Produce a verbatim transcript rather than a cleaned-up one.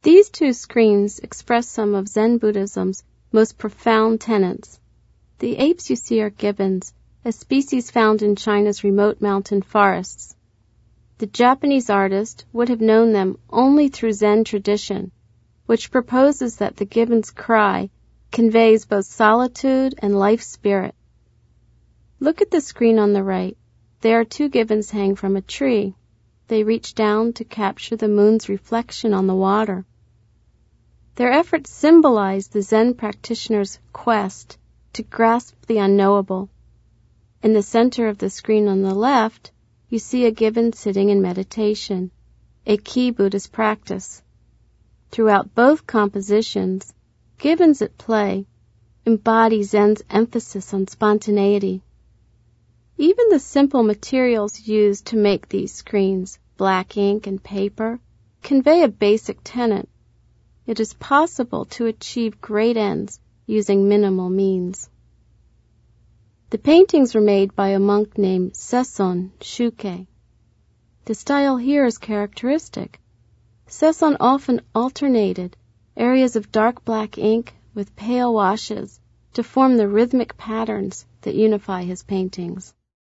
These two screens express some of Zen Buddhism's most profound tenets. The apes you see are gibbons, a species found in China's remote mountain forests. The Japanese artist would have known them only through Zen tradition, which proposes that the gibbon's cry conveys both solitude and life spirit. Look at the screen on the right. There two gibbons hang from a tree. They reach down to capture the moon's reflection on the water. Their efforts symbolize the Zen practitioner's quest to grasp the unknowable. In the center of the screen on the left, you see a gibbon sitting in meditation, a key Buddhist practice. Throughout both compositions, gibbons at play embody Zen's emphasis on spontaneity. Even the simple materials used to make these screens, black ink and paper, convey a basic tenet. It is possible to achieve great ends using minimal means. The paintings were made by a monk named Sesson Shuke. The style here is characteristic. Sesson often alternated areas of dark black ink with pale washes to form the rhythmic patterns that unify his paintings.